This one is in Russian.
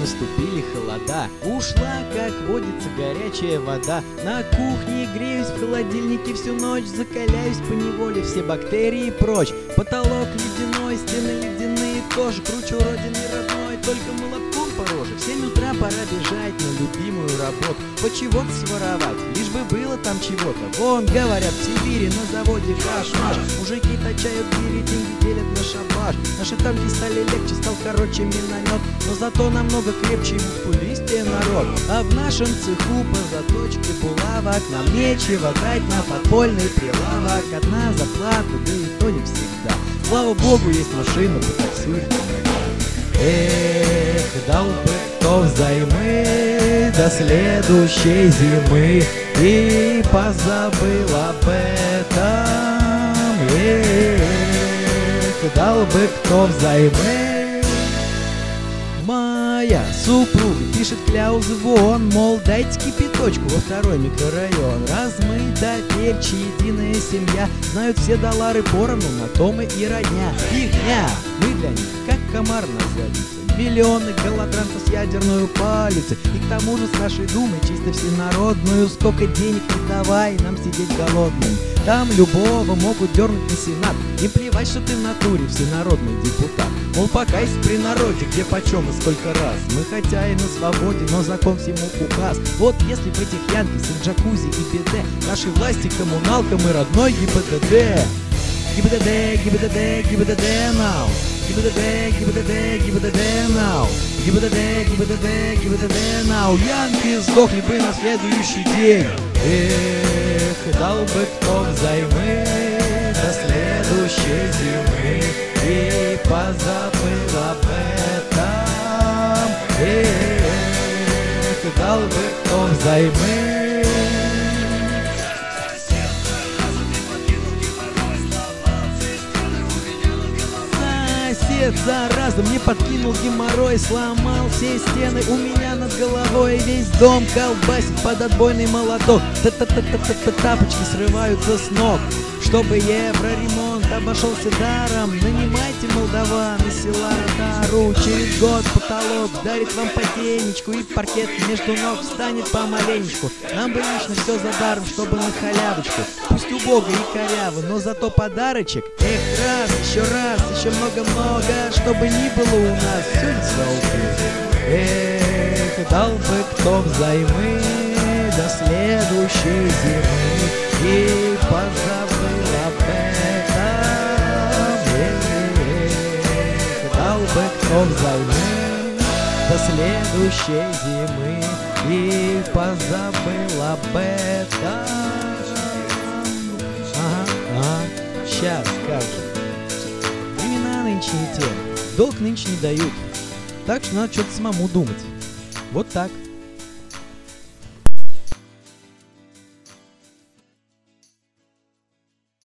наступили холода. Ушла, как водится, горячая вода. На кухне греюсь, в холодильнике всю ночь. Закаляюсь поневоле, все бактерии прочь. Потолок ледяной, стены ледяные тоже. Кручу родины родной, только молотком по роже. В 7 утра пора бежать на любимую работу. По чего-то своровать, лишь бы было там чего-то. Вон, говорят, в Сибири на заводе кошмар. Мужики точают гири, деньги делят на шабаш. Наши танки стали легче, стал короче миномет. Но зато намного крепче и мускулистее народ. А в нашем цеху по заточке булавок нам нечего брать на подпольный прилавок. Одна зарплата, да и то не всегда. Слава богу, есть машина по таксировать. Эх, дал бы кто взаймы до следующей зимы и позабыл об этом. Эх, дал бы кто взаймы. Моя супруга пишет кляузы вон, мол, дайте кипяточку во второй микрорайон. Раз мы теперь единая семья, знают все доллары поровну, на том и родня. Фигня, мы для них как комар на заднице. Миллионы голодранцев с ядерную палицей. И к тому же с нашей думой чисто всенародную. Сколько денег не давай нам сидеть голодным. Там любого могут дернуть на сенат. Не плевать, что ты в натуре всенародный депутат. Мол, покайся при народе, где почем и сколько раз. Мы хотя и на свободе, но закон всему указ. Вот если в этих янки с джакузи и БД нашей власти коммуналкам и родной ГИБДД. ГИБДД, ГИБДД, ГИБДД now. ГИБДД, ГИБДД, ГИБДД now. ГИБДД, ГИБДД, ГИБДД now. Янки сдохли бы на следующий день. Эх, дал бы кто взаймы до следующей зимы и позабыл об этом. Эх, дал бы кто взаймы. Сосед, зараза, мне подкинул геморрой, сломал все стены у меня над головой. Весь дом колбасит под отбойный молоток. Тапочки срываются с ног. Чтобы евроремонт обошелся даром, нанимайте молдаван из села Ротару. Через год потолок дарит вам по темечку, и паркет между ног встанет помаленечку. Нам бы лично все за даром, чтобы на халявочку. Пусть убого и коряво, но зато подарочек. Эх, раз, еще много-много, чтобы ни было у нас все не свалки. Эх, дал бы кто взаймы до следующей зимы и позабыл об этом. Эх, дал бы кто взаймы до следующей зимы и позабыл об этом. Ага, сейчас, как же. Времена нынче не те, долг нынче не дают. Так что надо что-то самому думать. Вот так.